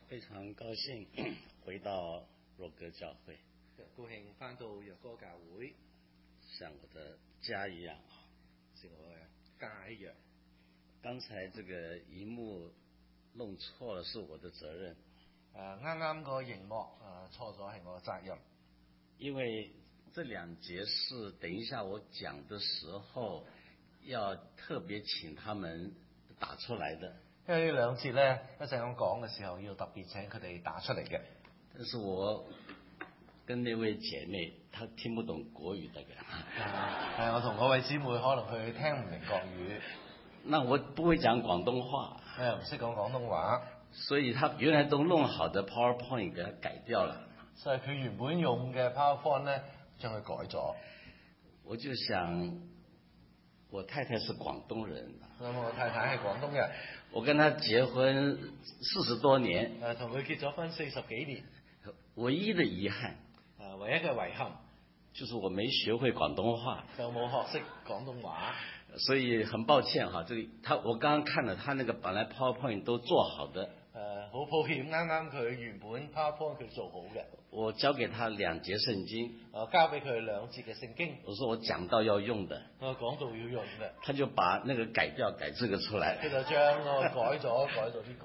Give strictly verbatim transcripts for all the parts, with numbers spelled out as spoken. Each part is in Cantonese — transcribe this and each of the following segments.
非常高興回到若歌教會， 高興返到若歌教會， 像我的家一樣， 像我嘅家一樣。 剛才這個熒幕弄錯了，是我的責任。 誒啱啱個熒幕誒、呃、錯咗係我嘅責任， 因為這兩節是等一下我講的時候要特別請他們打出來的。 因為呢兩節咧一陣我講嘅時候要特別請佢哋打出嚟嘅。 但是我跟那位姐妹，她聽不懂國語的。 係我同嗰位姊妹可能佢聽唔明國語。 那我不會講廣東話， 誒唔識講廣東話， 所以他原來都弄好的 PowerPoint 給他改掉了。 所以佢原本用嘅 PowerPoint 咧將佢改咗。 我就想，我太太是廣東人， 咁我太太係廣東人， 我跟她結婚四十多年， 誒同佢結咗婚四十幾年， 唯一的遺憾， 誒唯一嘅遺憾就是我沒學會廣東話， 就冇學識廣東話。 所以很抱歉哈，這個他我剛剛看了他那個本來 PowerPoint 都做好的， 誒好抱歉，啱啱佢原本 PowerPoint 佢做好嘅， 我交給他兩節聖經， 誒交俾佢兩節嘅聖經， 我說我講到要用的， 我講到要用嘅， 他就把那個改掉，改這個出來， 佢就將我改咗改到呢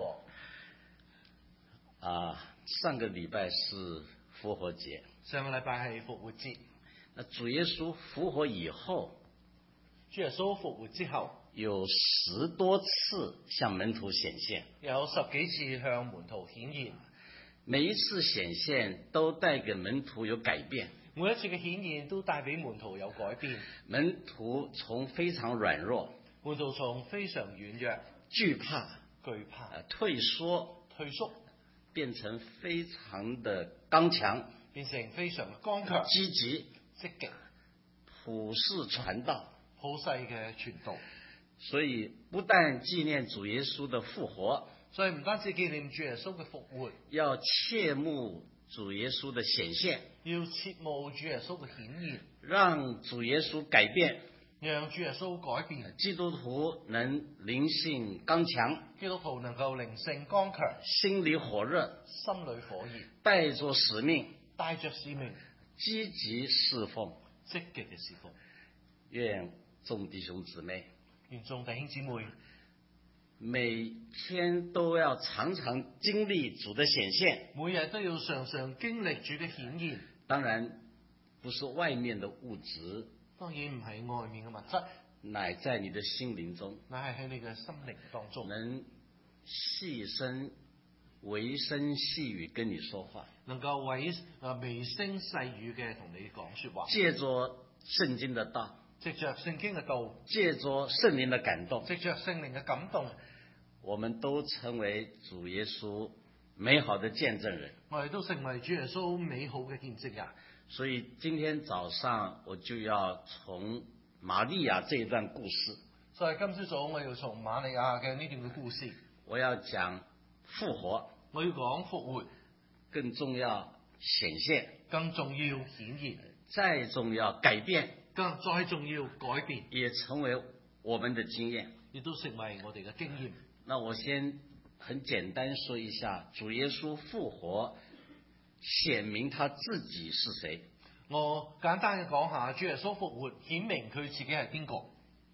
個。 啊，上個禮拜是復活節， 上個禮拜係復活節， 那主耶穌復活以後， 主耶穌復活之後， 有十多次向門徒顯現， 有十幾次向門徒顯現， 每一次顯現都帶給門徒有改變， 每一次嘅顯現都帶俾門徒有改變， 門徒從非常軟弱， 門徒從非常軟弱、 懼怕、 懼怕、 呃、退縮、 退縮， 變成非常的剛強， 變成非常嘅剛強、 積極、 積極、 普世傳道、 普世嘅傳道。 所以不但紀念主耶穌的復活， 所以唔單止紀念主耶穌嘅復活， 要切慕主耶穌的顯現， 要切慕主耶穌嘅顯現， 讓主耶穌改變， 讓主耶穌改變， 基督徒能靈性剛強， 基督徒能夠靈性剛強， 心裏火熱， 心裏火熱， 帶着使命， 帶着使命， 積極侍奉， 積極嘅侍奉。 願眾弟兄姊妹， 願眾弟兄姊妹每天都要常常經歷主的顯現， 每日都要常常經歷主嘅顯現。 當然不是外面的物質， 當然唔係外面嘅物質， 乃在你的心靈中， 乃係喺你嘅心靈當中， 能細聲微聲細語跟你說話， 能夠為啊微聲細語嘅同你講說話， 借着聖經的道， 藉着聖經嘅道， 借着聖靈的感動， 藉着聖靈嘅感動， 我們都成為主耶穌美好的見證人。 我哋都成為主耶穌美好嘅見證人。 所以今天早上我就要從瑪利亞這一段故事， 所以今朝早我要從瑪利亞嘅呢段嘅故事， 我要講復活， 我要講復活， 更重要顯現， 更重要顯現， 再重要改變， 更再重要改變， 也成為我們的經驗， 亦都成為我哋嘅經驗。 那我先很簡單說一下，主耶穌復活顯明他自己是誰。 我簡單嘅講下，主耶穌復活顯明佢自己係邊個。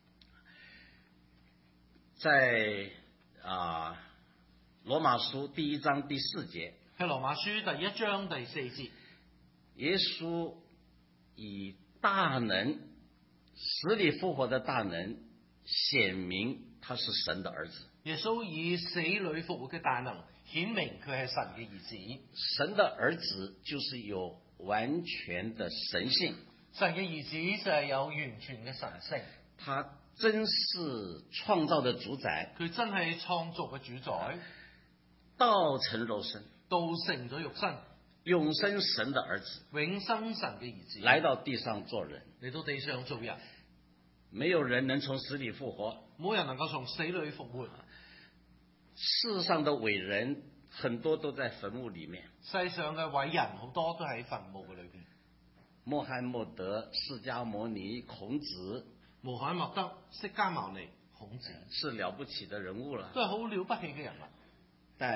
在啊羅馬書第一章第四節， 喺羅馬書第一章第四節， 耶穌以大能死裏復活的大能顯明他是神的兒子。 耶穌以死裏復活嘅大能顯明佢係神嘅兒子。 神的兒子就是有完全的神性， 神嘅兒子就係有完全嘅神性。 他真是創造的主宰， 佢真係創造嘅主宰， 道成肉身， 道成咗肉身， 永生神的兒子， 永生神嘅兒子， 來到地上做人， 嚟到地上做人。 沒有人能從死裏復活， 冇人能夠從死裏復活。 世上的偉人很多都在墳墓裏面， 世上嘅偉人好多都喺墳墓嘅裏邊。 穆罕默德、釋迦牟尼、孔子， 穆罕默德、釋迦牟尼、孔子是了不起的人物了， 都係好了不起嘅人物。 但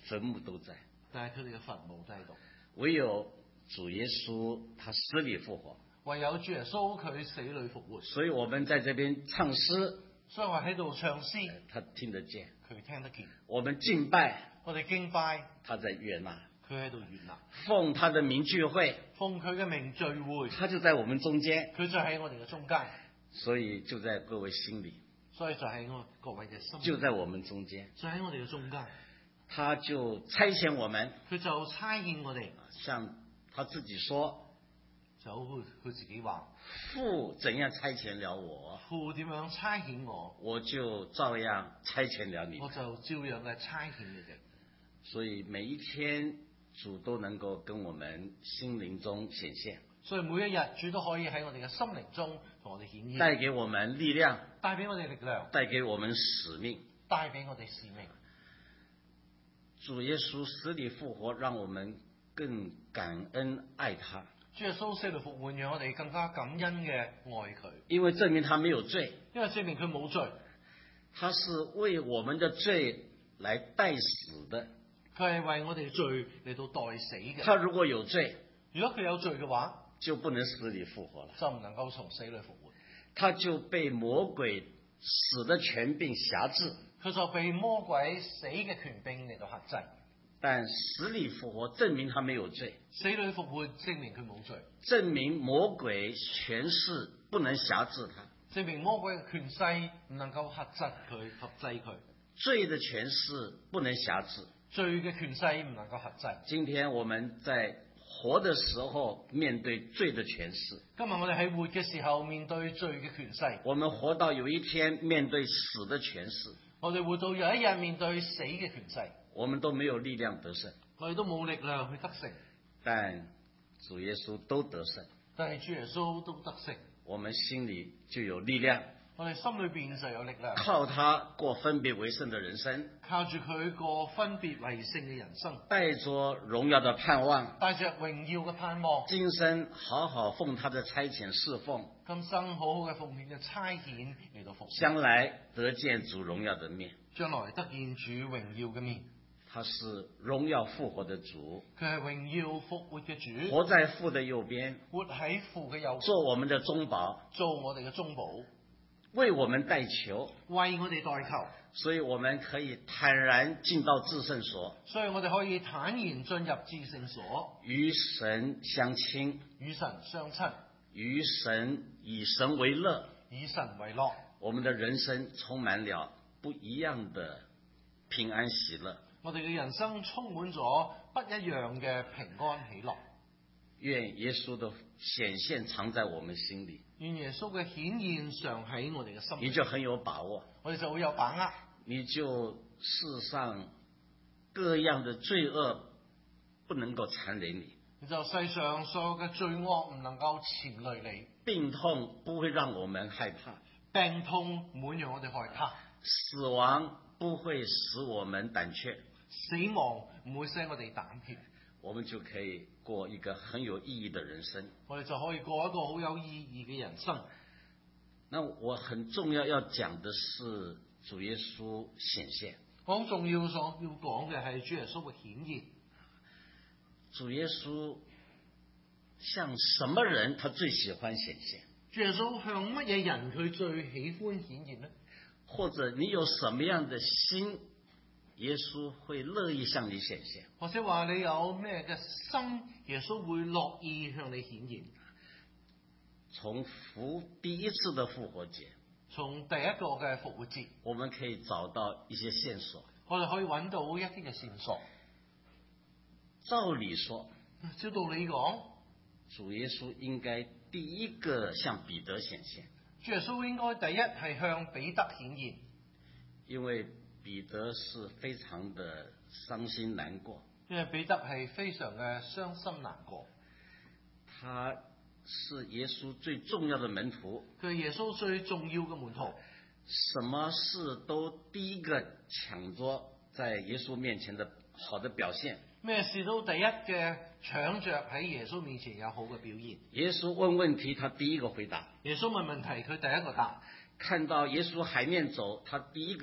墳墓都在， 但係佢哋嘅墳墓都喺度。 唯有主耶穌他死裏復活。 唯有主耶穌佢死裏復活。 所以我們在這邊唱詩， 所以我喺度唱詩， 他聽得見， 佢聽得見。 我們敬拜， 我哋敬拜， 他在悅納， 佢喺度悅納。 奉他的名聚會， 奉佢嘅名聚會， 他就在我們中間， 佢就喺我哋嘅中間。 所以就在各位心裏， 所以就喺我各位嘅心裏， 就在我們中間， 就喺我哋嘅中間。 他就差遣我們， 佢就差遣我哋， 像他自己說， 就佢佢自己話， 父怎樣差遣了我， 父點樣差遣我， 我就照樣差遣了你們。 我就照樣嘅差遣你哋。 所以每一天主都能夠跟我們心靈中顯現， 所以每一日主都可以喺我哋嘅心靈中同我哋顯現， 帶給我們力量， 帶俾我哋力量， 帶給我們使命， 帶俾我哋使命。 主耶穌死裏復活，讓我們更感恩愛他。 主耶穌死裏復活，讓我哋更加感恩嘅愛佢， 因為證明他沒有罪， 因為證明佢冇罪， 他是為我們的罪來代死的。 佢係為我哋罪嚟到代死嘅。 他如果有罪， 如果佢有罪嘅話， 就不能死裏復活了， 就唔能夠從死裏復活， 他就被魔鬼死的權柄轄制， 佢就被魔鬼死嘅權柄嚟到轄制。 但死裏復活證明他沒有罪， 死裏復活證明佢冇罪， 證明魔鬼權勢不能轄制他， 證明魔鬼嘅權勢唔能夠轄制佢、轄制佢。 罪的權勢不能轄制， 罪嘅權勢唔能夠轄制。 今天我們在活的時候面對罪的權勢， 今日我哋喺活嘅時候面對罪嘅權勢， 我們活到有一天面對死的權勢， 我哋活到有一日面對死嘅權勢， 我們都沒有力量得勝， 我哋都冇力量去得勝， 但主耶穌都得勝， 但係主耶穌都得勝， 我們心裏就有力量， 我哋心裏邊就有力量， 靠他過分別為聖的人生， 靠住佢過分別為聖嘅人生， 帶着榮耀的盼望， 帶着榮耀嘅盼望， 今生好好奉他的差遣侍奉， 今生好好嘅奉獻嘅差遣嚟到服侍， 將來得見主榮耀的面。 將來得見主榮耀嘅面。 他是榮耀復活的主， 佢係榮耀復活嘅主， 活在父的右邊， 活喺父嘅右邊， 做我們的中保， 做我哋嘅中保， 為我們代求， 為我哋代求， 所以我們可以坦然進到至聖所， 所以我哋可以坦然進入至聖所， 與神相親， 與神相親， 與神以神為樂， 以神為樂。 我們的人生充滿了不一樣的平安喜樂。 我哋嘅人生充滿咗不一樣嘅平安喜樂。 願耶穌的顯現藏在我們心裏， 願耶穌嘅顯現常喺我哋嘅心裏， 你就很有把握， 我哋就會有把握， 你就世上各樣的罪惡不能夠纏累你， 你就世上所有嘅罪惡唔能夠纏累你， 病痛不會讓我們害怕， 病痛唔會讓我哋害怕， 死亡不會使我們膽怯， 死亡唔會使我哋膽怯， 我們就可以過一個很有意義的人生。 我哋就可以過一個好有意義嘅人生。 那我很重要要講的是主耶穌顯現。 我好重要所要講嘅係主耶穌嘅顯現。 主耶穌向什麼人他最喜歡顯現？ 主耶穌向乜嘢人佢最喜歡顯現呢？ 或者你有什麼樣的心，耶穌會樂意向你顯現？ 或者話你有咩嘅心，耶穌會樂意向你顯現？ 從復第一次的復活節， 從第一個嘅復活節， 我們可以找到一些線索。 我哋可以揾到一啲嘅線索。 照理說， 照道理講， 主耶穌應該第一個向彼得顯現。 主耶穌應該第一係向彼得顯現， 因為彼得是非常的傷心難過。 因為彼得係非常嘅傷心難過。 他是耶穌最重要的門徒， 佢係耶穌最重要嘅門徒， 什麼事都第一個搶着在耶穌面前的好的表現。 咩事都第一嘅搶着喺耶穌面前有好嘅表現。 耶穌問問題，他第一個回答。 耶穌問問題，佢第一個答。 看到耶穌海面走，他第一個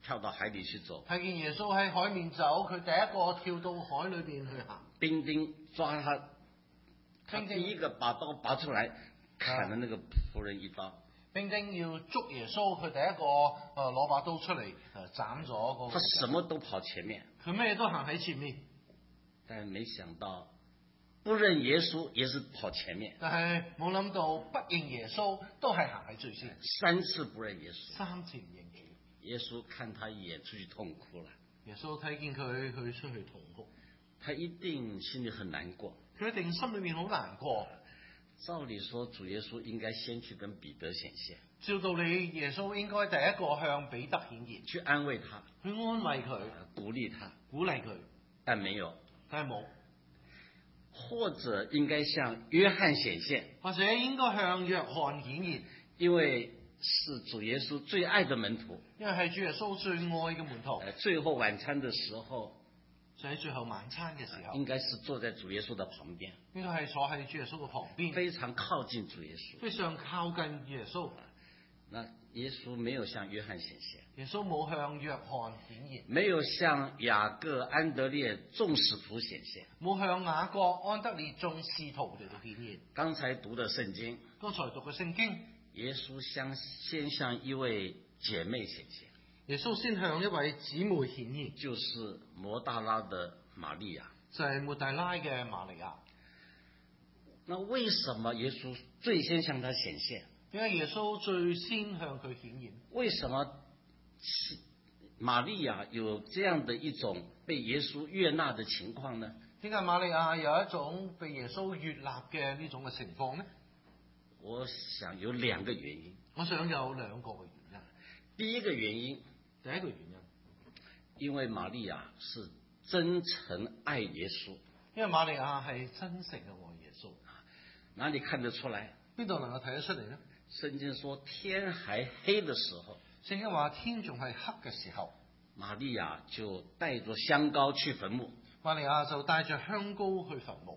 跳到海裡去走， 睇見耶穌喺海面走，佢第一個跳到海裏邊去行。 兵丁抓他，他兵丁第一個把刀拔出來，砍了那個僕人一刀。 兵丁要捉耶穌，佢第一個誒攞把刀出嚟誒斬咗嗰個。 他什麼都跑前面， 佢咩都行喺前面， 但沒想到不認耶穌也是跑前面， 但係冇諗到不認耶穌都係行喺最先。 三次不認耶穌， 三次唔認主。 耶穌看他一眼出去痛哭了， 耶穌睇見佢佢出去痛哭， 他一定心裡很難過。 佢一定心裏面好難過。 照理說，主耶穌應該先去跟彼得顯現， 照道理，耶穌應該第一個向彼得顯現， 去安慰他， 去安慰佢， 鼓勵他， 鼓勵佢， 但沒有。 但係冇。 或者應該向約翰顯現， 或者應該向約翰顯現， 因為是主耶穌最愛的門徒， 因為係主耶穌最愛嘅門徒。 最後晚餐的時候， 就喺最後晚餐嘅時候， 應該是坐在主耶穌的旁邊， 應該係坐喺主耶穌嘅旁邊， 非常靠近主耶穌， 非常靠近耶穌。 那耶穌沒有向約翰顯現， 耶穌冇向約翰顯現， 沒有向雅各、安德烈眾使徒顯現， 冇向雅各、安德烈眾使徒嚟到顯現。 剛才讀的聖經， 剛才讀嘅聖經， 耶穌相先向一位姐妹顯現， 耶穌先向一位姊妹顯現， 就是抹大拉的瑪利亞， 就係抹大拉嘅瑪利亞。 那為什麼耶穌最先向他顯現？ 點解耶穌最先向佢顯現？ 為什麼瑪利亞有這樣的一種被耶穌悅納的情況呢？ 點解瑪利亞有一種被耶穌悅納嘅呢種嘅情況呢？ 我想有兩個原因。 我想有兩個嘅原因。 第一個原因， 第一個原因， 因為瑪利亞是真誠愛耶穌。 因為瑪利亞係真誠嘅愛耶穌。 哪裡看得出來？ 邊度能夠睇得出嚟呢？ 聖經說天還黑的時候， 聖經話天仲係黑嘅時候， 瑪利亞就帶着香膏去墳墓。 瑪利亞就帶着香膏去墳墓。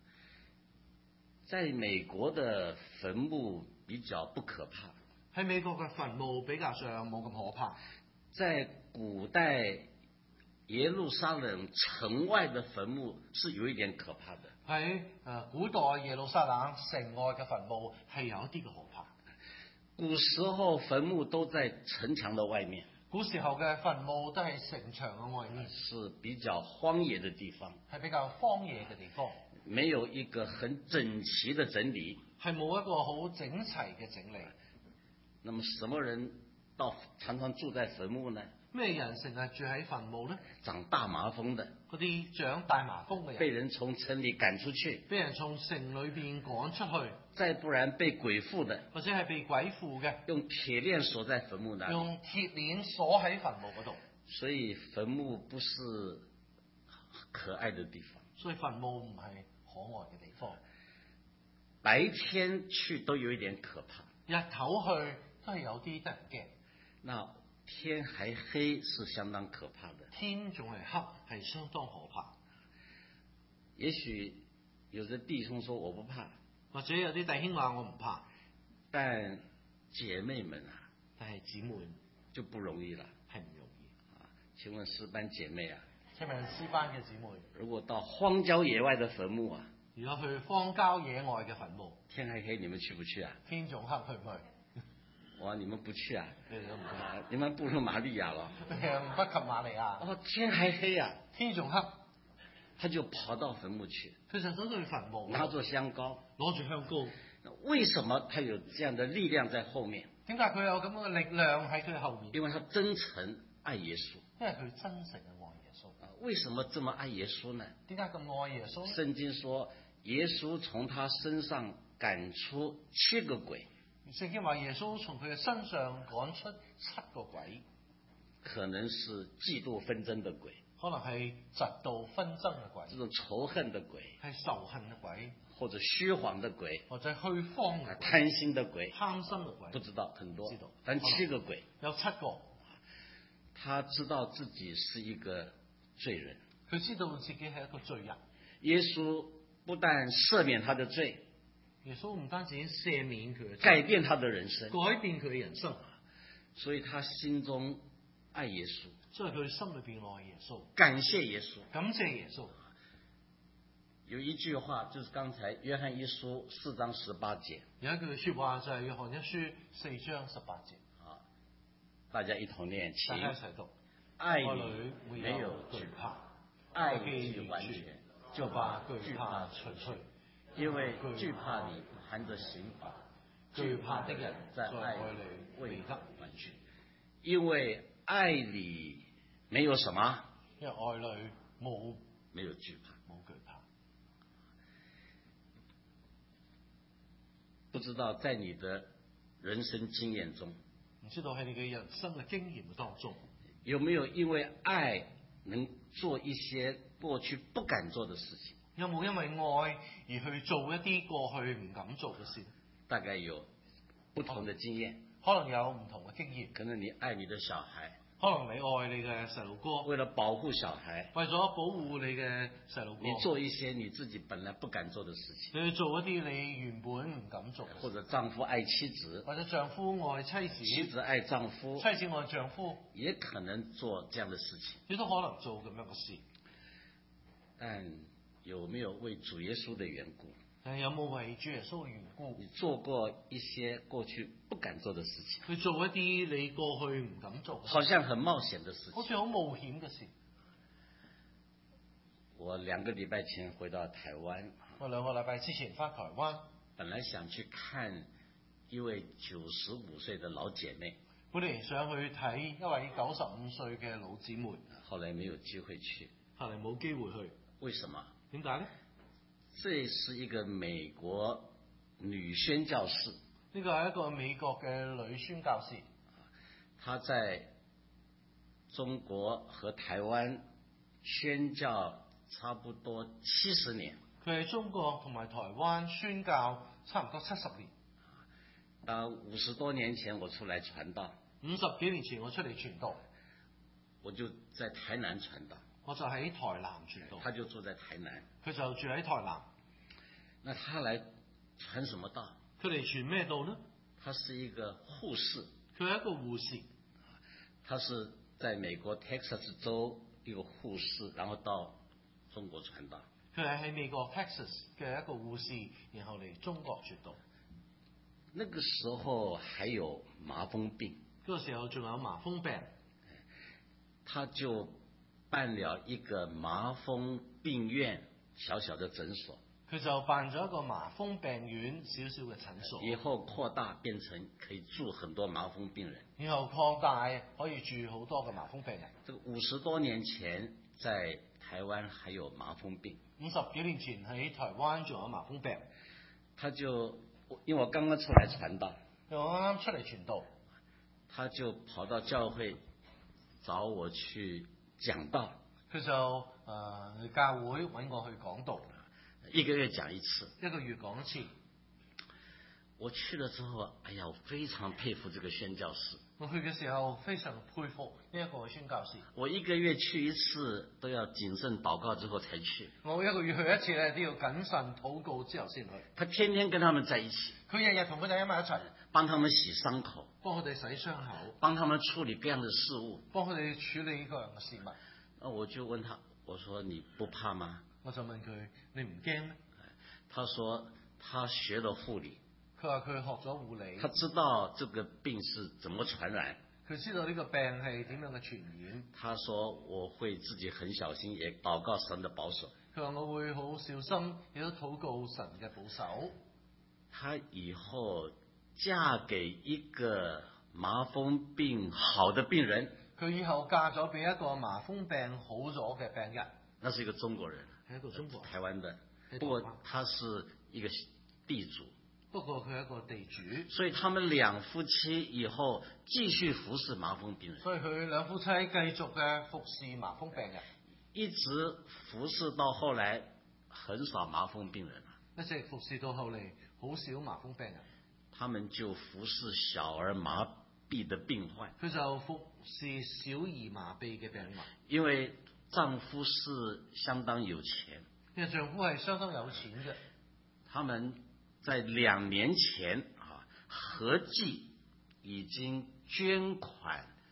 在美國的墳墓比較不可怕， 喺美國嘅墳墓比較上冇咁可怕。 在古代耶路撒冷城外的墳墓是有一點可怕的。 喺誒古代耶路撒冷城外嘅墳墓係有一啲嘅可怕。 古時候墳墓都在城牆的外面， 古時候嘅墳墓都係城牆嘅外面， 是比較荒野的地方， 係比較荒野嘅地方， 沒有一個很整齊的整理， 係冇一個好整齊嘅整理。 那麼什麼人到常常住在墳墓呢？ 咩人成日住喺墳墓呢？ 長大麻風的， 嗰啲長大麻風嘅人， 被人從城裏趕出去， 被人從城裏邊趕出去， 再不然被鬼附的， 或者係被鬼附嘅， 用鐵鏈鎖在墳墓那裡， 用鐵鏈鎖喺墳墓嗰度。 所以墳墓不是可愛的地方， 所以墳墓唔係可愛嘅地方。 白天去都有一點可怕， 日頭去都係有啲得人驚。 那天還黑是相當可怕的， 天仲係黑係相當可怕。 也許有的弟兄說我不怕， 或者有啲弟兄話我唔怕， 但姐妹們啊， 但係姊妹就不容易了， 係唔容易啊。請問詩班姐妹啊， 請問詩班嘅姊妹， 如果到荒郊野外的墳墓啊， 如果去荒郊野外嘅墳墓， 天還黑，你們去不去啊？ 天仲黑去唔去？ 哇，你們不去啊？ 你哋都唔去， 啊，你們不如瑪利亞了。 不及瑪利亞。 哦，天還黑啊， 天仲黑， 他就跑到墳墓去， 佢就走到去墳墓， 拿着香膏， 攞住香膏。 為什麼他有這樣的力量在後面？ 點解佢有咁嘅力量喺佢後面？ 因為他真誠愛耶穌。 因為佢真誠嘅愛耶穌。 為什麼這麼愛耶穌呢？ 點解咁愛耶穌呢？ 聖經說，耶穌從他身上趕出七個鬼。 聖經話耶穌從佢嘅身上趕出七個鬼， 可能是嫉妒紛爭的鬼， 可能係嫉妒紛爭嘅鬼， 這種仇恨的鬼， 係仇恨嘅鬼， 或者虛謊的鬼， 或者虛謊嘅鬼， 貪心的鬼， 貪心嘅鬼， 不知道很多， 知道， 但七個鬼， 有七個。 他知道自己是一個罪人， 佢知道自己係一個罪人。 耶穌不但赦免他的罪， 耶穌唔單止赦免佢嘅罪， 改變他的人生， 改變佢嘅人生， 所以他心中愛耶穌， 所以佢心裏邊愛耶穌， 感謝耶穌， 感謝耶穌。 有一句話就是剛才約翰一書四章十八節， 有一句説話就係約翰一書四章十八節， 啊，大家一同念，請大家一齊讀。 愛裏裏沒有懼懼怕， 愛既既完全， 就就把把懼懼怕怕除去除去。 因為懼怕你含着刑罰， 懼怕的人在愛裏裏未得未得完全。因為愛裏沒有什麼， 因為愛裏冇沒有懼怕。 冇懼怕。 不知道在你的人生經驗中， 唔知道喺你嘅人生嘅經驗當中， 有沒有因為愛能做一些過去不敢做的事情？ 有冇因為愛而去做一啲過去唔敢做嘅事？ 大概有不同的經驗， 可能有唔同嘅經驗。 可能你愛你的小孩， 可能你愛你嘅細路哥， 為了保護小孩， 為咗保護你嘅細路哥， 你做一些你自己本來不敢做的事情， 你去做一啲你原本唔敢做嘅事， 或者丈夫愛妻子， 或者丈夫愛妻子， 妻子愛丈夫， 妻子愛丈夫， 也可能做這樣的事情。 你都可能做咁樣嘅事。 但有沒有為主耶穌的緣故， 但有冇為主耶穌嘅緣故， 你做過一些過去不敢做的事情， 去做一啲你過去唔敢做嘅事， 好像很冒險的事情？ 好似好冒險嘅事。 我兩個禮拜前回到台灣， 我兩個禮拜之前返台灣， 本來想去看一位九十五歲的老姐妹， 本嚟想去睇一位九十五歲嘅老姊妹， 後來沒有機會去。 後嚟冇機會去。 為什麼？ 點解呢？ 這是一個美國女宣教士， 呢個係一個美國嘅女宣教士， 她在中國和台灣宣教差不多七十年。 佢喺中國同埋台灣宣教差唔多七十年。 當五十多年前我出來傳道， 五十幾年前我出嚟傳道， 我就在台南傳道， 我就喺台南傳道， 他就住在台南。 佢就住喺台南。 那他來傳什麼道？ 佢嚟傳咩道呢？ 他是一個護士， 佢係一個護士， 他是在美國 Texas 州一個護士，然後到中國傳道。 佢係喺美國 Texas 嘅一個護士，然後嚟中國傳道。 那個時候還有麻風病， 嗰個時候仲有麻風病， 他就辦了一個麻風病院小小的診所。 佢就辦咗一個麻風病院少少嘅診所， 以後擴大變成可以住很多麻風病人， 然後擴大可以住好多嘅麻風病人。 這個五十多年前在台灣還有麻風病， 五十幾年前喺台灣仲有麻風病， 他就因為我剛剛出來傳道， 我啱啱出嚟傳道， 他就跑到教會找我去講道， 佢就誒、呃、去教會揾我去講道。 一個月講一次， 一個月講一次。 我去了之後，哎呀，我非常佩服這個宣教士。 我去嘅時候非常佩服呢一個宣教士。 我一個月去一次，都要謹慎禱告之後才去。 我一個月去一次咧，都要謹慎禱告之後先去。 他天天跟他們在一起， 佢日日同佢哋喺埋一齊， 幫他們洗傷口， 幫佢哋洗傷口， 幫他們處理各樣的事務， 幫佢哋處理各樣嘅事物。 那我就問他，我說你不怕嗎？ 我就問佢：你唔驚咩？ 他說他學了護理， 佢話佢學咗護理， 他知道這個病是怎麼傳染。 佢知道呢個病係點樣嘅傳染。 他說我會自己很小心，也禱告神的保守。 佢話我會好小心，亦都禱告神嘅保守。 他以後嫁給一個麻風病好的病人， 佢以後嫁咗俾一個麻風病好咗嘅病人。 那是一個中國人， 係一個中國人， 台灣的， 灣不過他是一個地主。 不過佢係一個地主， 所以他們兩夫妻以後繼續服侍麻風病人。 所以佢兩夫妻繼續嘅服侍麻風病人， 一直服侍到後來，很少麻風病人了。 一直服侍到後嚟，好少麻風病人。 他們就服侍小兒麻痹的病患。 佢就服侍小兒麻痹嘅病人。 因為丈夫是相當有錢， 因為丈夫係相當有錢嘅。 他們在兩年前啊，合計已經捐款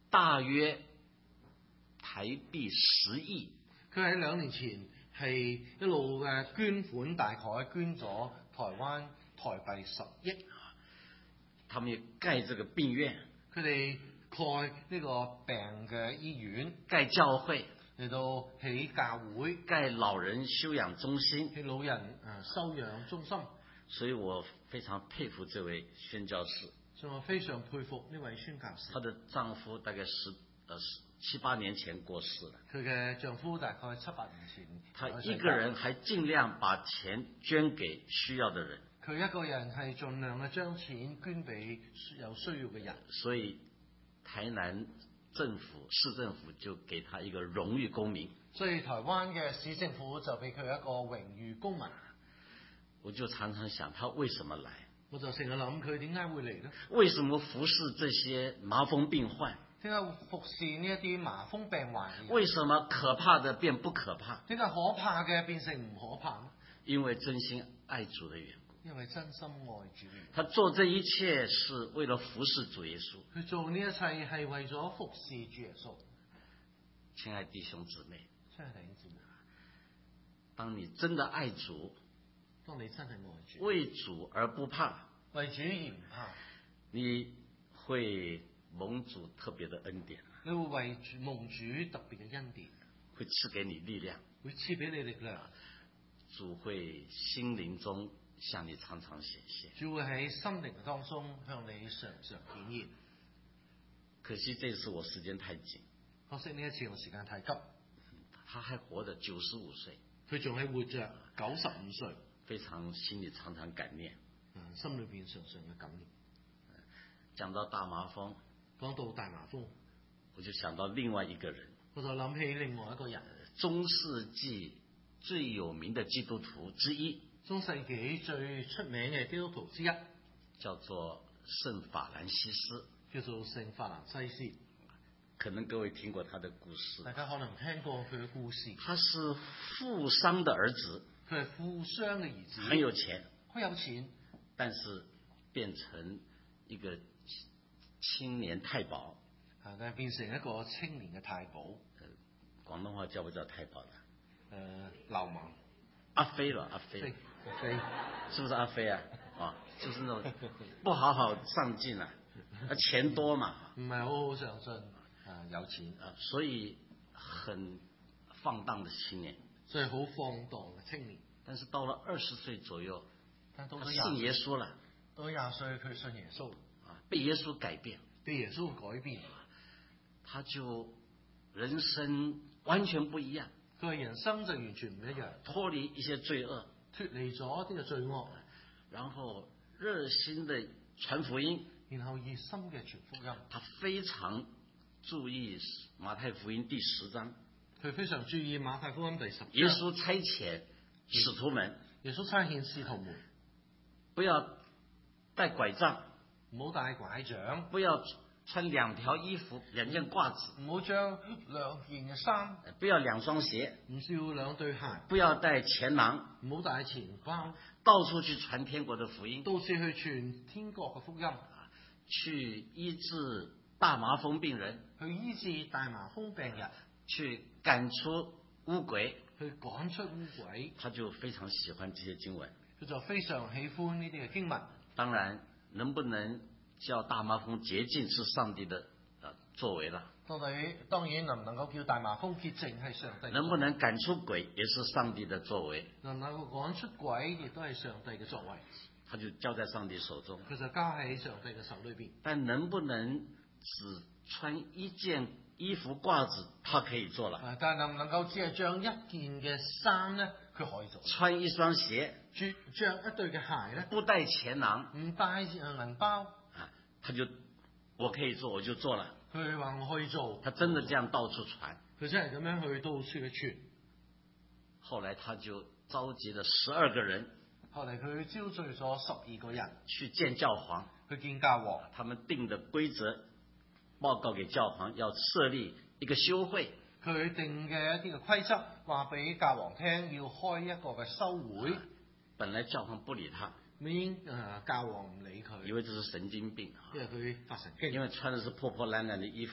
大約台幣十億。 佢喺兩年前係一路嘅捐款，大概捐咗台灣台幣十億。 他們要蓋這個病院， 佢哋蓋呢個病嘅醫院， 蓋教會， 嚟到起教會， 蓋老人休養中心， 起老人誒收養中心。 所以我非常佩服這位宣教士。 所以我非常佩服呢位宣教士。 她的丈夫大概十呃七八年前過世了。 佢嘅丈夫大概七八年前。 他一個人還盡量把錢捐給需要的人。 佢一個人係盡量嘅將錢捐俾有需要嘅人。 所以台南政府市政府就給他一個榮譽公民。 所以台灣嘅市政府就俾佢一個榮譽公民。 我就常常想，他為什麼來？ 我就成日諗佢點解會嚟呢？ 為什麼服侍這些麻風病患？ 點解服侍呢一啲麻風病患？ 為什麼可怕的變不可怕？ 點解可怕嘅變成唔可怕呢？ 因為真心愛主的緣故。 因為真心愛主。 他做這一切是為了服侍主耶穌。 佢做呢一切係為咗服侍主耶穌。 親愛弟兄姊妹， 親愛弟兄姊妹， 當你真的愛主， 當你真係愛主， 為主而不怕， 為主而唔怕， 你會蒙主特別的恩典。 你會為主蒙主特別嘅恩典， 會賜給你力量， 會賜俾你力量。 主會心靈中向你常常顯現， 主會喺心靈當中向你常常顯現。 可惜這次我時間太緊， 可惜呢一次我時間太急。 他還活着九十五歲， 佢仲係活着九十五歲， 非常心裏常常感念， 嗯，心裏邊常常嘅感念。 講到大麻風， 講到大麻風， 我就想到另外一個人， 我就諗起另外一個人， 中世紀最有名的基督徒之一， 中世紀最出名嘅基督徒之一， 叫做聖法蘭西斯， 叫做聖法蘭西斯。 可能各位聽過他的故事， 大家可能聽過佢嘅故事。 他是富商的兒子， 佢係富商嘅兒子， 很有錢， 好有錢， 但是變成一個青年太保， 啊，但係變成一個青年嘅太保。誒、 呃，廣東話叫不叫太保啦？ 誒、呃，流氓， 阿飛咯，阿飛， 阿飛， 是不是阿飛啊？啊，就是那種不好好上進啊，啊錢多嘛， 唔係好好上進，啊有錢啊，所以很放蕩的青年， 所以好放蕩嘅青年。 但是到了二十歲左右， 但到咗信耶穌了， 到咗廿歲佢信耶穌， 啊，被耶穌改變， 被耶穌改變， 他就人生完全不一樣， 佢嘅人生就完全唔一樣， 脫離一些罪惡， 脫離咗啲嘅罪惡， 然後熱心的傳福音， 然後熱心嘅傳福音。 他非常注意馬太福音第十章， 佢非常注意馬太福音第十章， 耶穌差遣使徒們， 耶穌差遣使徒們， 不要帶拐杖， 唔好帶拐杖， 不要穿兩條衣服、兩件褂子， 唔好將兩件嘅衫， 不要兩雙鞋， 唔需要兩對鞋， 不要帶錢囊， 唔好帶錢包， 到處去傳天國的福音， 到處去傳天國嘅福音， 去醫治大麻風病人， 去醫治大麻風病人， 去趕出污鬼， 去趕出污鬼。 他就非常喜歡這些經文， 佢就非常喜歡呢啲嘅經文。 當然，能不能叫大麻風潔淨是上帝的呃作為了。 到底當然能唔能夠叫大麻風潔淨係上帝， 能不能趕出鬼也是上帝的作為。 能唔能夠趕出鬼亦都係上帝嘅作為。 他就交在上帝手中， 佢就交喺上帝嘅手裏邊。 但能不能只穿一件衣服褂子，他可以做了。 但係能唔能夠只係將一件嘅衫咧，佢可以做。 穿一雙鞋， 着着一對嘅鞋咧， 不帶錢囊， 唔帶銀包， 啊，他就我可以做，我就做了。 佢話我可以做， 他真的這樣到處傳， 佢真係咁樣去到處去傳。 後來他就召集了十二個人， 後嚟佢招聚咗十二個人去見教皇， 去見教皇。 他們定的規則報告給教皇，要設立一個修會。 佢定嘅一啲嘅規則話俾教皇聽，要開一個嘅修會。 啊，本來教皇不理他， 明誒教皇唔理佢， 以為這是神經病， 因為佢發神經， 因為穿的是破破爛爛的衣服，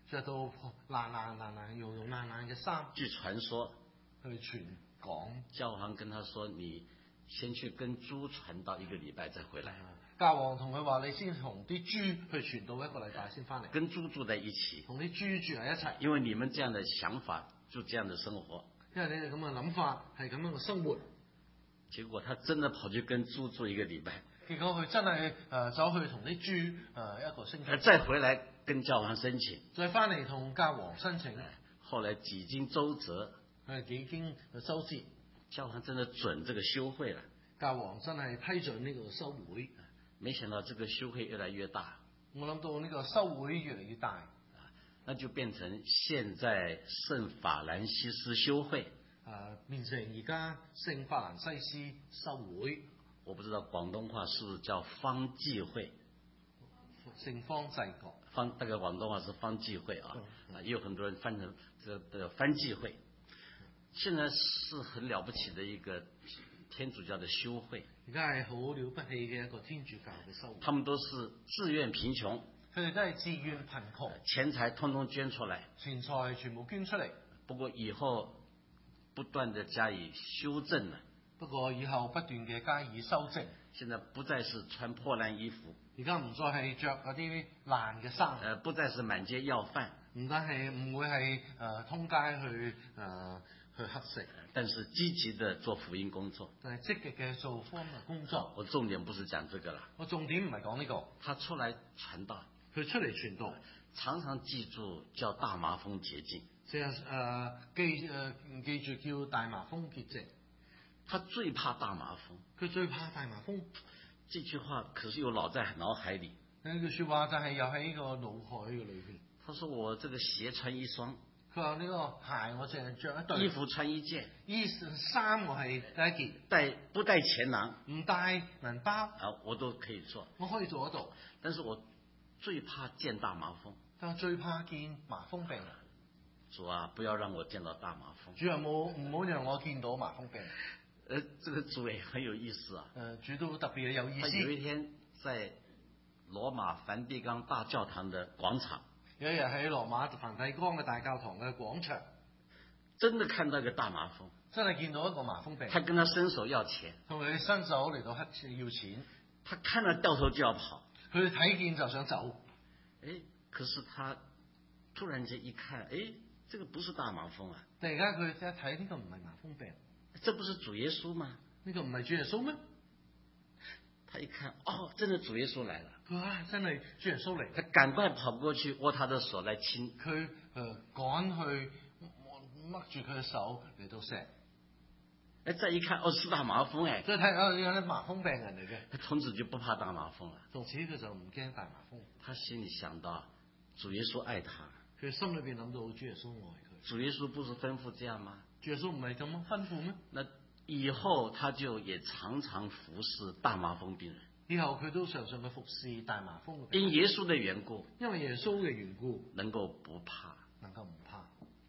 着到爛爛爛爛又用爛爛嘅衫據傳說， 去傳講。 教皇跟他說：你先去跟豬傳道一個禮拜再回來。 教皇同佢話：你先同啲豬去傳道一個禮拜先翻嚟。 跟豬住在一起， 同啲豬住喺一齊。 因為你們這樣的想法，就這樣的生活。 因為你哋咁嘅諗法係咁樣嘅生活。 結果他真的跑去跟豬住一個禮拜。 結果佢真係誒走去同啲豬誒一個星期。 再回來跟教皇申請。 再翻嚟同教皇申請。 後來幾經周折。 誒幾經周折。 教皇真的准這個修會了。 教皇真係批准呢個修會。 沒想到這個修會越來越大。 我諗到呢個修會越嚟越大。 那就變成現在聖法蘭西斯修會。 啊，變成而家聖法蘭西斯修會。 我不知道廣東話是不是叫方濟會。 聖方濟各。 方，大概廣東話是方濟會啊。 嗯、 啊，也有很多人翻成這個方濟會。現在是很了不起的一個天主教的修會。 而家係好了不起嘅一個天主教嘅修會。 他們都是自願貧窮。 佢哋都係自願貧窮。 錢財通通捐出來。 錢財全部捐出嚟。 不過以後不斷的加以修正了。 不過以後不斷嘅加以修正。 現在不再是穿破爛衣服。 而家唔再係着嗰啲爛嘅衫。 呃，不再是滿街要飯。 唔單係唔會係誒、呃、通街去誒、呃、去乞食。 但是積極的做福音工作。 但係積極嘅做福音嘅工作。 我重點不是講這個啦。 我重點唔係講呢個。 他出來傳道。 佢出嚟傳道。 常常記住叫大麻風潔淨。 成日誒記誒、呃、記住叫大麻風潔淨。 他最怕大麻風。 佢最怕大麻風。 這句話可是又老在腦海裡。 呢句説話就係又喺呢個腦海嘅裏邊。 他說：我這個鞋穿一雙。 佢話呢個鞋我淨係着一對。 衣服穿一件。 衣衫我係第一件。 帶不帶錢囊？ 唔帶銀包。 啊，我都可以做。 我可以做得到。 但是我最怕見大麻風。 但係最怕見麻風病人。 主啊，不要讓我見到大麻風。 主啊，冇唔好讓我見到麻風病人。 呃，這個主也很有意思啊。 呃，主都特別有意思。 他有一天在羅馬梵蒂岡大教堂的廣場， 有一日喺羅馬梵蒂岡嘅大教堂嘅廣場， 真的看到一個大麻風， 真係見到一個麻風病人。 他跟他伸手要錢， 同佢伸手嚟到乞要錢， 他看到掉頭就要跑， 佢睇見就想走。 誒，可是他突然間一看，誒，這個不是大麻風啊！ 突然間佢一睇呢個唔係麻風病， 這不是主耶穌嗎？ 呢個唔係主耶穌咩？ 他一看，哦，真的主耶穌來了。 哇，真係主耶穌嚟！ 他趕快跑過去握他的手來親。 佢誒趕去握住佢嘅手嚟到錫。 誒，再一看，哦，是大麻風誒！ 再睇哦，有啲麻風病人嚟嘅。 他從此就不怕大麻風了。 從此佢就唔驚大麻風。 他心裏想到主耶穌愛他。 佢心裏邊諗到主耶穌愛佢。 主耶穌不是吩咐這樣嗎？ 主耶穌唔係咁樣吩咐咩？ 那以後他就也常常服侍大麻風病人。 以後佢都常常去服侍大麻風。 因耶穌的緣故， 因為耶穌嘅緣故， 能夠不怕， 能夠唔怕。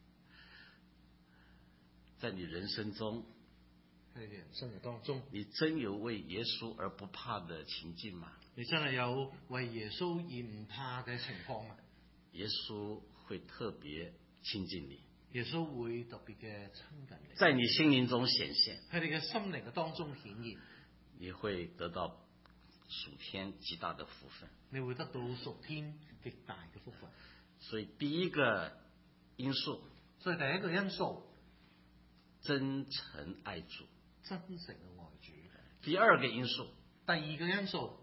在你人生中， 喺你人生嘅當中， 你真有為耶穌而不怕的情境嗎？ 你真係有為耶穌而唔怕嘅情況嗎？ 耶穌會特別親近你， 耶穌會特別嘅親近你， 在你心靈中顯現， 喺你嘅心靈嘅當中顯現， 你會得到屬天極大的福分， 你會得到屬天極大嘅福分。 所以第一個因素， 所以第一個因素， 真誠愛主， 真誠嘅愛主。 第二個因素， 第二個因素，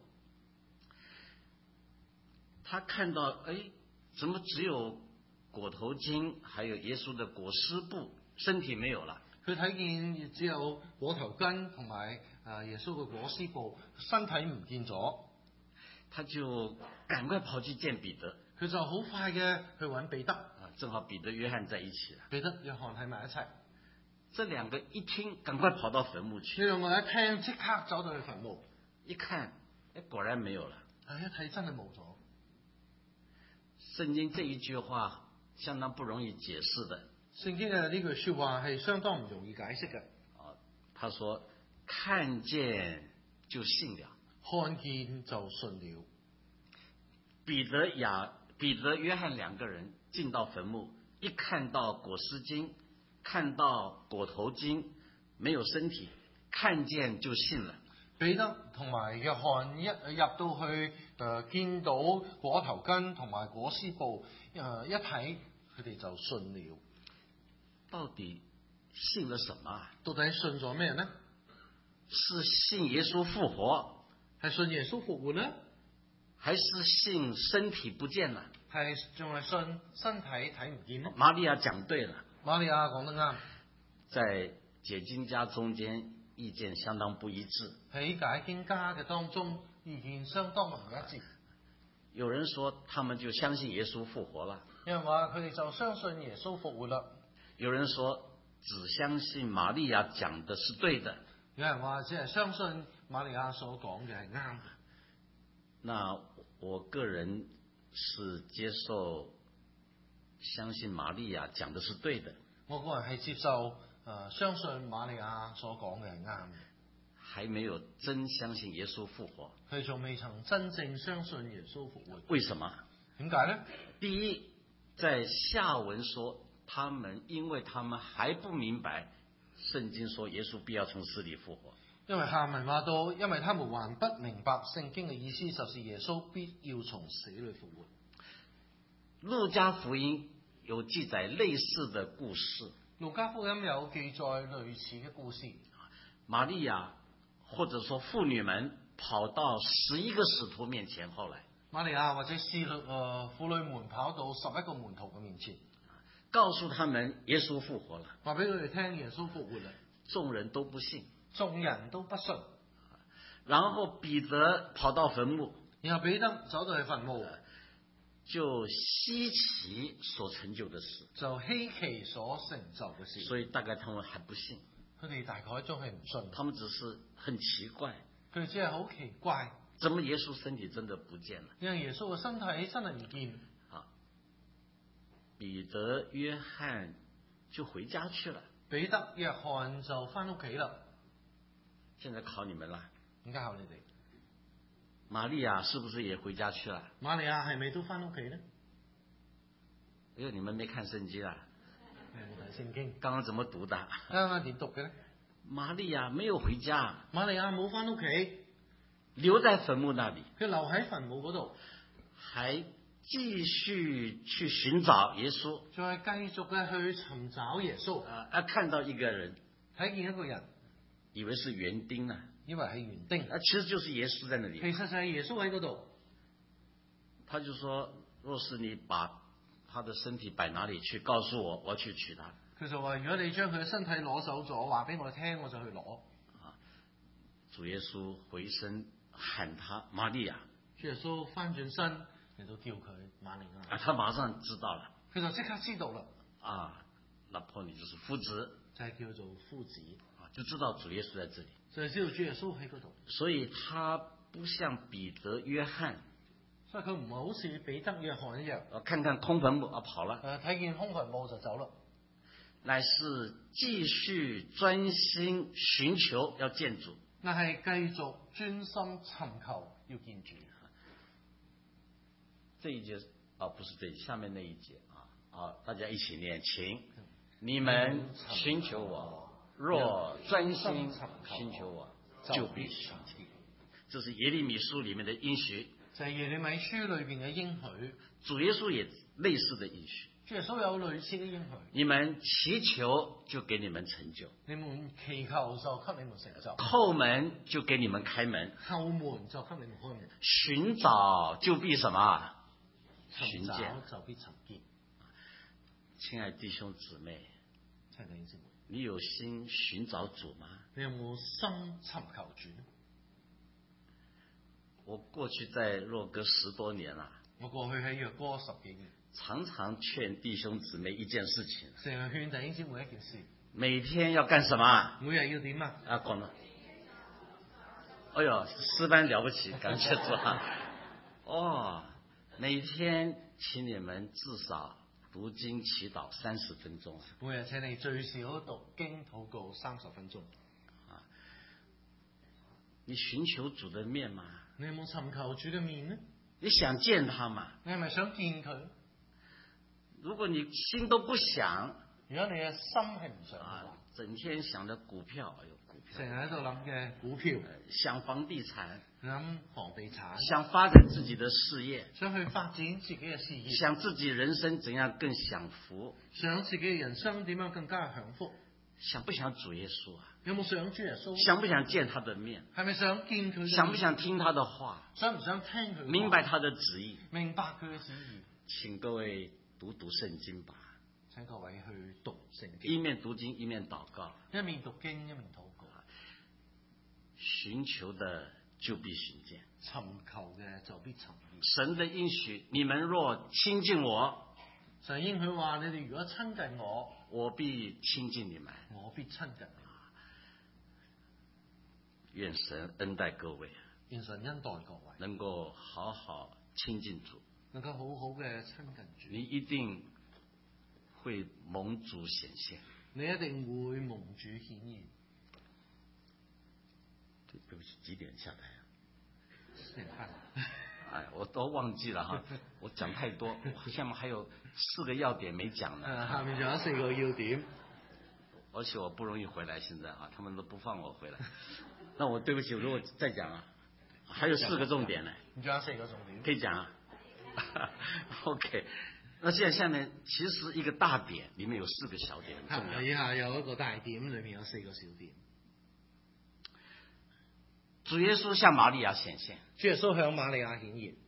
他看到，哎，怎麼只有裹頭巾，還有耶穌的裹屍布，身體沒有了？ 佢睇見只有裹頭巾同埋啊耶穌嘅裹屍布，身體唔見咗， 他就趕快跑去見彼得。 佢就好快嘅去揾彼得。 啊，正好彼得、約翰在一起了。 彼得、約翰喺埋一齊。 這兩個一聽，趕快跑到墳墓去。 呢兩個一聽，即刻走到去墳墓。 一看，哎，果然沒有了。 啊，一睇真係冇咗。 聖經這一句話相當不容易解釋的。 聖經嘅呢句說話係相當唔容易解釋嘅。 啊，他說看見就信了， 看見就信了。 彼得雅彼得、约翰兩個人進到墳墓，一看到裹屍巾，看到裹頭巾，沒有身體，看見就信了。 彼得同埋約翰一入到去誒、呃，見到裹頭巾同埋裹屍布，誒、呃、一睇佢哋就信了。 到底信了什麼？ 到底信咗咩呢？ 是信耶穌復活， 係信耶穌復活呢？ 還是信身體不見了？ 係仲係信身體睇唔見呢？ 瑪利亞講對了， 瑪利亞講得啱。 在解經家中間意見相當不一致。 喺解經家嘅當中意見相當唔一致。 有人說他們就相信耶穌復活了， 有人話佢哋就相信耶穌復活啦。 有人說只相信瑪利亞講的是對的。 有人話只係相信瑪利亞所講嘅係啱。 那我個人是接受相信瑪利亞講的是對的。 我個人係接受誒、呃、相信瑪利亞所講嘅係啱嘅。 還沒有真相信耶穌復活。 佢仲未曾真正相信耶穌復活。 為什麼？ 點解呢？ 第一，在下文說他們，因為他們還不明白聖經說耶穌必要從死裏復活。 因為下文話到，因為他們還不明白聖經嘅意思，就是耶穌必要從死裏復活。 路加福音有記載類似的故事。 路加福音有記載類似嘅故事。 瑪利亞或者說婦女們跑到十一個使徒面前，後來瑪利亞或者使女誒婦女們跑到十一個門徒嘅面前， 告訴他們耶穌復活了， 話俾佢哋聽耶穌復活啦。 眾人都不信， 眾人都不信。 然後彼得跑到墳墓， 然後彼得走到去墳墓， 就稀奇所成就的事， 就稀奇所成就嘅事。 所以大概他們還不信， 佢哋大概仲係唔信。 他們只是很奇怪， 佢哋只係好奇怪， 怎麼耶穌身體真的不見了？ 因為耶穌嘅身體真係唔見。 啊，彼得、約翰就回家去了。 彼得、約翰就翻屋企啦。 現在考你們啦， 點解考你哋？ 瑪利亞是不是也回家去了？ 瑪利亞係咪都翻屋企呢？ 因為你們沒看聖經啊。 係冇睇聖經。 剛剛怎麼讀的？ 啱啱點讀嘅呢？ 瑪利亞沒有回家， 瑪利亞冇翻屋企， 留在墳墓那裡， 佢留喺墳墓嗰度， 還繼續去尋找耶穌， 再繼續嘅去尋找耶穌。 啊啊！看到一個人， 睇見一個人， 以為是園丁啊， 以為係園丁， 啊，其實就是耶穌在那裡。 其實就係耶穌喺嗰度。 他就說：若是你把他的身體擺哪裡去，告訴我，我去取他。 佢就話：如果你將佢嘅身體攞走咗，話俾我聽，我就去攞。 啊！主耶穌回身喊他瑪利亞。 主耶穌翻轉身嚟到叫佢瑪利亞。 啊！他馬上知道了。 佢就即刻知道啦。 啊，拿破崙就是夫子， 就係叫做夫子。 啊，就知道主耶穌在這裡。 就係知道主耶穌喺嗰度。 所以他不像彼得、約翰。 所以佢唔係好似彼得、約翰一樣。 啊，看看空墳墓啊，跑了。 誒，睇見空墳墓就走啦。 乃是繼續專心尋求要見主， 那係繼續專心尋求要見主。 這一節啊，不是這一節，下面那一節啊，啊，大家一起念，請你們尋求我，若專心尋求我，就必尋見。這是耶利米書裡面的應許， 就係耶利米書裏邊嘅應許。 主耶穌也類似的應許。 主耶穌有類似嘅應許。 你們祈求就給你們成就， 你們祈求就給你們成就， 叩門就給你們開門， 叩門就給你們開門， 尋找就必什麼？尋尋見找就必尋見。 親愛弟兄姊妹， 親愛弟兄姊妹， 你有心尋找主嗎？ 你有冇心尋求主呢？ 我過去在若哥十多年啦， 我過去喺若哥十幾年， 常常勸弟兄姊妹一件事情， 成日勸弟兄姊妹一件事， 每天要幹什麼？ 每日要點啊？ 啊，講了。哎呦，詩班了不起，感謝主啊！哦，每天請你們至少讀經祈禱三十分鐘。 每日請你最少讀經禱告三十分鐘。 啊，你尋求主的面嗎？ 你有冇尋求主嘅面呢？ 你想見他嘛？ 你係咪想見佢？ 如果你心都不想， 如果你嘅心係唔想啊，整天想着股票，哎呦股票， 成日喺度諗嘅股票， 想房地產， 諗房地產， 想發展自己的事業， 想去發展自己嘅事業， 想自己人生怎樣更享福， 想自己嘅人生點樣更加享福。 想不想主耶穌啊？ 有冇想主耶穌？ 想不想見他的面？ 係咪想見佢？ 想不想聽他的話？ 想唔想聽佢？ 明白他的旨意？ 明白佢嘅旨意。 請各位讀讀聖經吧。 請各位去讀聖經。 一面讀經一面禱告。 一面讀經一面禱告。 尋求的就必尋見。 尋求嘅就必尋見。 神的應許，你們若親近我， 神應許話：你哋如果親近我， 我必親近你們。 我必親近你們。 願神恩待各位， 願神恩待各位， 能夠好好親近主， 能夠好好嘅親近主。 你一定會蒙主顯現， 你一定會蒙主顯現。 對，對不起，幾點下台啊？ 四點半。 哎，我都忘記了哈，我講太多，下面還有四個要點沒講呢。 下面仲有四個要點， 而且我不容易回來，現在啊，他們都不放我回來。那我對不起，如果再講啊，還有四個重點呢。 你仲有四個重點， 可以講啊。OK，那現在下面其實一個大點，裡面有四個小點，很重要。 以下有一個大點，裡面有四個小點。 主耶穌向瑪利亞顯現， 主耶穌向瑪利亞顯現，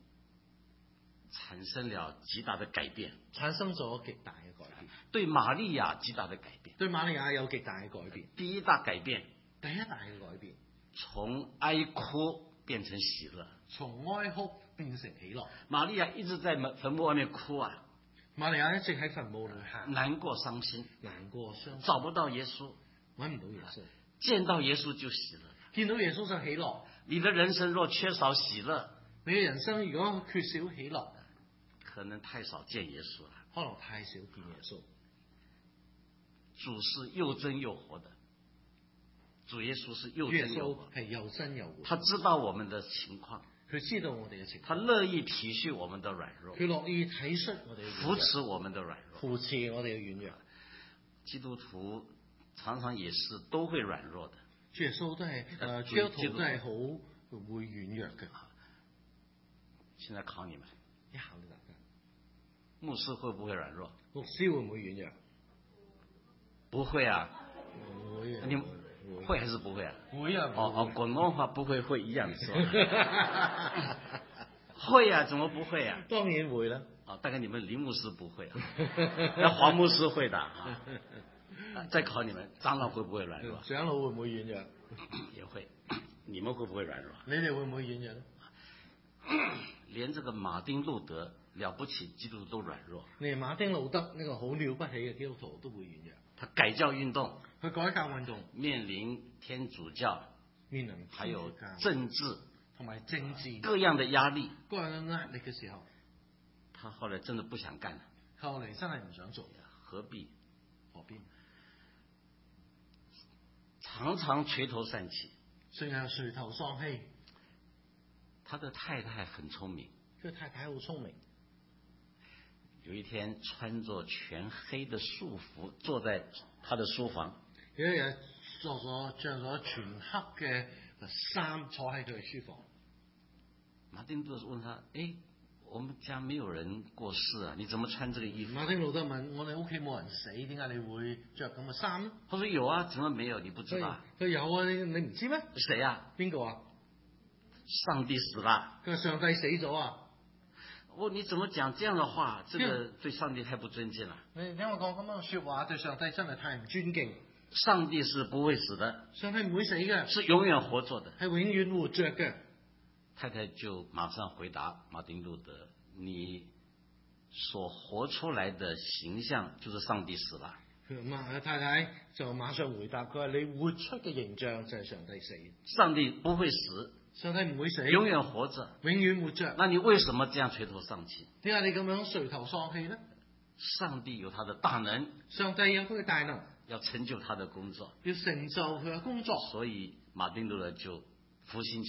產生了極大的改變， 產生咗極大嘅改變， 對瑪利亞極大的改變， 對瑪利亞有極大嘅改變。 第一大改變， 第一大嘅改變， 從哀哭變成喜樂， 從哀哭變成喜樂。 瑪利亞一直在墳墓外面哭啊， 瑪利亞一直喺墳墓裏喊， 難過傷心， 難過傷心， 找不到耶穌， 揾唔到耶穌， 見到耶穌就喜樂。 見到耶穌就喜樂。 你的人生若缺少喜樂， 你嘅人生如果缺少喜樂， 可能太少見耶穌了。 可能太少見耶穌。 主是又真又活的，主耶穌是又真又活， 係又真又活。 他知道我們的情況， 佢知道我哋嘅情況， 他樂意體恤我們的軟弱， 佢樂意體恤我哋嘅扶持我們的軟弱， 扶持我哋嘅軟弱。 基督徒常常也是都會軟弱的。 主耶穌都係誒，基督徒都係好會軟弱嘅。 現在考你們， 一考你大家， 牧師會不會軟弱？ 牧師會唔會軟弱？ 不會啊。 唔會啊。 你會還是不會啊？ 會啊。 哦哦，廣東話不會會一樣說。會啊，怎麼不會啊？ 當然會啦。 啊，大概你們林牧師不會啊，那黃牧師會的啊。再考你們，長老會不會軟弱？ 長老會唔會軟弱？ 也會。你們會不會軟弱？ 你哋會唔會軟弱呢？ 連這個馬丁路德了不起基督徒都軟弱。 連馬丁路德呢個好了不起嘅基督徒都會軟弱。 他改教運動， 佢改革運動面臨天主教， 面臨還有政治同埋政治各樣的壓力， 各樣嘅壓力嘅時候， 他後來真的不想幹了。 後嚟真係唔想做， 何必？ 何必？ 常常垂頭喪氣， 成日垂頭喪氣。 他的太太很聰明， 佢太太好聰明。 有一天穿着全黑的素服坐在他的書房， 有一日着咗着咗全黑嘅衫坐喺佢嘅書房。 馬丁路德問他：誒，我們家沒有人過世啊，你怎麼穿這個衣服？ 馬丁路德問：我哋屋企冇人死，點解你會着咁嘅衫？ 他說：有啊，怎麼沒有？你不知道？ 佢有啊，你你唔知咩？ 誰啊？ 邊個啊？ 上帝死了。 佢話上帝死咗啊！ 我、哦、你怎麼講這樣的話？這個對上帝太不尊敬了。 你聽我講咁樣嘅說話，對上帝真係太唔尊敬。 上帝是不會死的， 上帝唔會死嘅， 是永遠活着的， 係永遠活着嘅。 太太就馬上回答馬丁路德：你所活出來的形象就是上帝死了。 馬太太就馬上回答佢話：你活出嘅形象就係上帝死。 上帝不會死， 上帝唔會死， 永遠活着， 永遠活着。 那你為什麼這樣垂頭喪氣？ 點解你咁樣垂頭喪氣呢？ 上帝有他的大能， 上帝有佢嘅大能， 要成就他的工作， 要成就佢嘅工作。 所以馬丁路德就復興起來。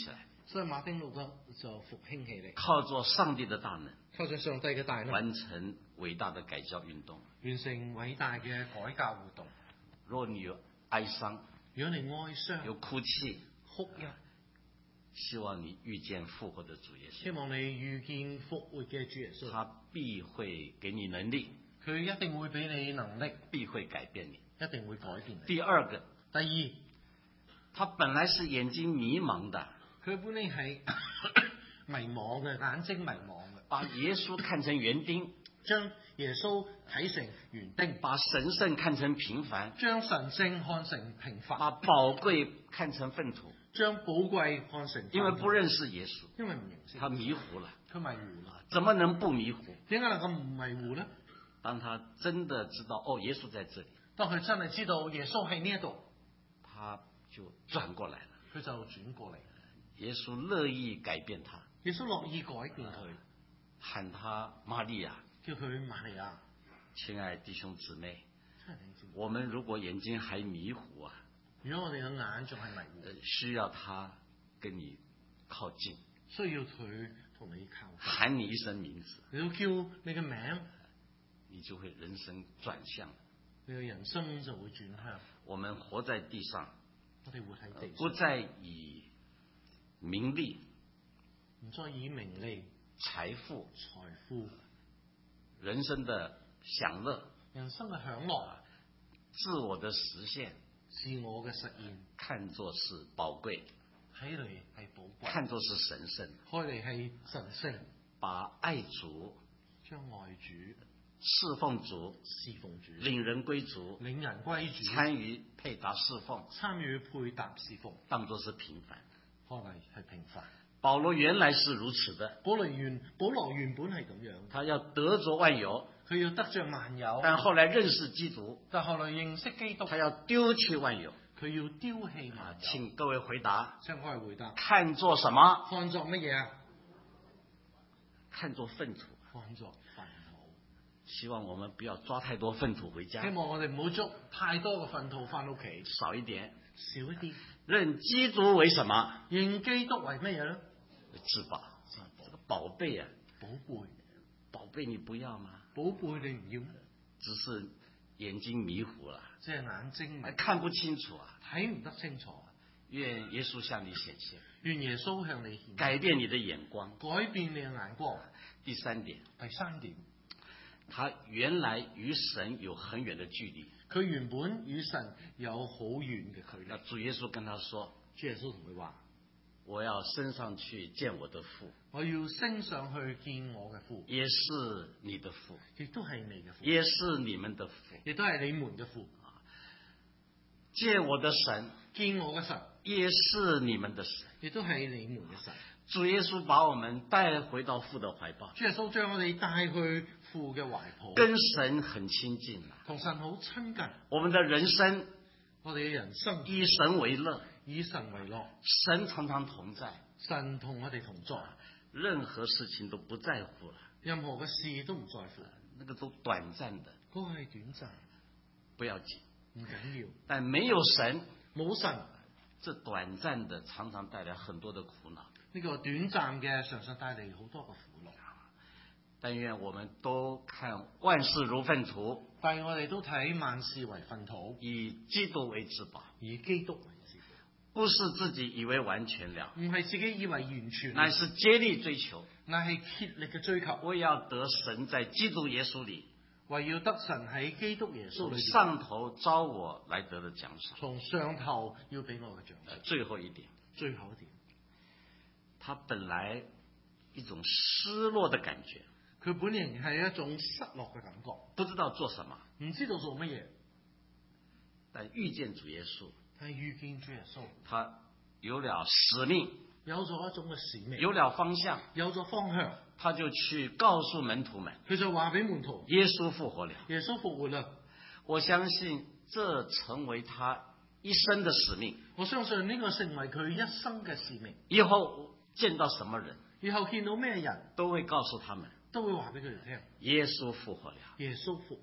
所以馬丁路德就復興起嚟， 靠着上帝的大能， 靠着上帝嘅大能， 完成偉大的改教運動。 完成偉大嘅改革活動。 若你有哀傷， 如果你哀傷、 有哭泣， 哭泣， 希望你遇見復活的主耶穌， 希望你遇見復活嘅主耶穌， 他必會給你能力， 佢一定會俾你能力， 必會改變你， 一定會改變你。 第二個， 第二， 他本來是眼睛迷茫的， 佢本嚟係迷茫嘅，眼睛迷茫嘅， 把耶穌看成園丁， 將耶穌睇成園丁， 把神聖看成平凡， 將神聖看成平凡， 把寶貴看成糞土， 將寶貴看成糞土， 因為不認識耶穌， 因為唔認識， 他迷糊了， 佢迷糊啦， 怎麼能不迷糊？ 點解能夠唔迷糊呢？ 當他真的知道哦，耶穌在這裡， 當佢真係知道耶穌喺呢一度， 他就轉過來了， 佢就轉過嚟。 耶穌樂意改變他， 耶穌樂意改變佢， 喊他瑪利亞， 叫佢瑪利亞。 親愛弟兄姊妹，我們如果眼睛還迷糊啊， 如果我哋嘅眼仲係迷糊， 需要他跟你靠近， 需要佢同你靠近， 喊你一聲名字， 你要叫你嘅名， 你就會人生轉向， 你嘅人生就會轉向。 我們活在地上， 我哋活喺地上， 不再以名利、 唔再以名利、 財富、 財富、 人生的享樂、 人生嘅享樂、 自我的實現、 自我嘅實現， 看作是寶貴， 睇嚟係寶貴， 看作是神聖， 開嚟係神聖， 把愛主、 將愛主、 侍奉主、 侍奉主、 領人歸主、 領人歸主、 參與配搭侍奉， 參與配搭侍奉， 當作是平凡。 開嚟係平凡。 保羅原來是如此的， 保羅原保羅原本係咁樣， 他要得着萬有， 佢要得着萬有， 但後來認識基督， 但後來認識基督， 他要丟棄萬有。 佢要丟棄萬有。 請各位回答， 請各位回答， 看作什麼？ 看作乜嘢啊？ 看作糞土。 看作糞土。 希望我們不要抓太多糞土回家， 希望我哋唔好捉太多嘅糞土翻屋企， 少一點， 少一啲。 認基督為什麼？ 認基督為乜嘢咧？ 至寶，這個寶貝啊， 寶貝， 寶貝你不要嗎？ 寶貝你唔要咩？ 只是眼睛迷糊了， 即係眼睛迷， 看不清楚啊， 睇唔得清楚啊。 願耶穌向你顯現， 願耶穌向你顯現， 改變你的眼光， 改變你嘅眼光。 第三點， 第三點， 他原來與神有很遠的距離， 佢原本與神有好遠嘅距離。 主耶穌跟他說， 主耶穌同佢話： 我要升上去見我的父， 我要升上去見我嘅父， 也是你的父， 亦都係你嘅父， 也是你們的父， 亦都係你們嘅父。 見我的神， 見我嘅神， 也是你們的神， 亦都係你們嘅神。 主耶穌把我們帶回到父的懷抱， 主耶穌將我哋帶去父嘅懷抱， 跟神很親近啦， 同神好親近。 我們的人生， 我哋嘅人生以神為樂， 以神為樂， 神常常同在， 神同我哋同在， 任何事情都不在乎了， 任何嘅事都唔在乎， 那個都短暫的， 嗰個係短暫， 不要緊， 唔緊要。 但沒有神， 冇神， 這短暫的常常帶來很多的苦惱。 呢個短暫嘅常常帶嚟好多嘅苦惱。 但願我們都看萬事如糞土， 但係我哋都睇萬事為糞土， 以基督為至寶， 以基督為至寶， 不是自己以為完全了， 唔係自己以為完全， 乃是竭力追求， 乃係竭力嘅追求， 為要得神在基督耶穌裏， 為要得神喺基督耶穌從裏上頭招我來得的獎賞。 從上頭要俾我嘅獎賞。 最後一點， 最後一點， 他本來一種失落的感覺， 佢本人係一種失落嘅感覺， 不知道做什麼， 唔知道做乜嘢， 但遇見主耶穌， 但係遇見主耶穌， 他有了使命， 有咗一種嘅使命， 有了方向， 有咗方向， 他就去告訴門徒們， 佢就話俾門徒， 耶穌復活了。 耶穌復活啦！ 我相信這成為他一生的使命。 我相信呢個成為佢一生嘅使命。 以後見到什麼人， 以後見到咩人都會告訴他們， 都會話俾佢哋聽， 耶穌復活了。 耶穌復活了。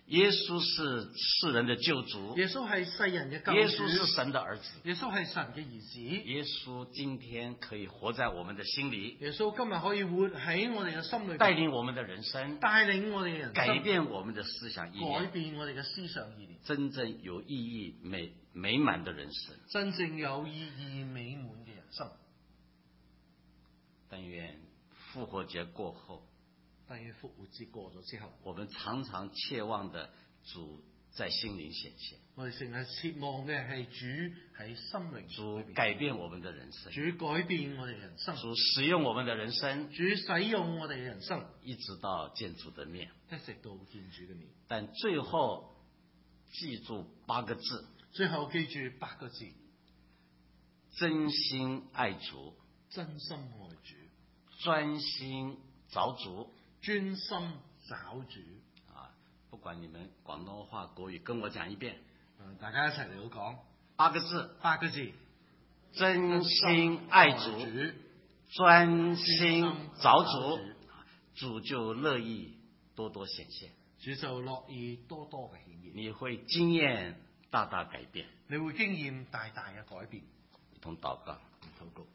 耶穌是世人的救主， 耶穌係世人嘅救主， 耶穌是神的兒子， 耶穌係神嘅兒子， 耶穌今天可以活在我們的心裏， 耶穌今日可以活喺我哋嘅心裏， 帶領我們的人生， 帶領我哋嘅人生， 改變我們的思想意念， 改變我哋嘅思想意念， 真正有意義美美滿的人生， 真正有意義美滿嘅人生。 但願復活節過後， 但願復活節過咗之後， 我們常常切望的主在心靈顯現， 我哋成日切望嘅係主喺心靈主改變我們的人生， 主改變我哋人生， 主使用我們的人生， 主使用我哋嘅人生， 一直到見主的面， 一直到見主嘅面。 但最後記住八個字， 最後記住八個字： 真心愛主， 真心愛主， 專心找主， 專心找主。 啊，不管你們廣東話國語，跟我講一遍。 大家一齊嚟到講八個字， 八個字： 真心愛主，專心找主，主就樂意多多顯現， 主就樂意多多嘅顯現， 你會經驗大大改變， 你會經驗大大嘅改變。 一同禱告， 禱告。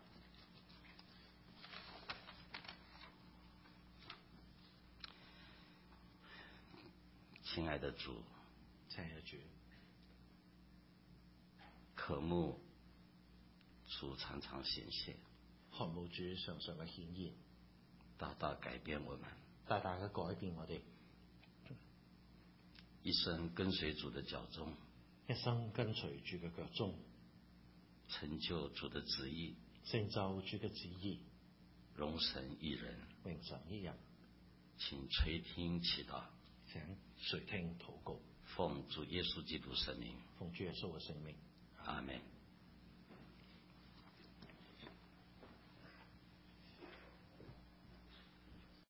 親愛的主， 親愛的主， 渴慕主常常顯現， 渴慕主常常嘅顯現， 大大改變我們， 大大嘅改變我哋， 一生跟隨主的腳蹤， 一生跟隨主嘅腳蹤， 成就主的旨意， 成就主嘅旨意， 榮神一人， 榮神一人。 請垂聽祈禱， 請垂聽禱告， 奉主耶穌基督聖名， 奉主耶穌嘅聖名， 阿門。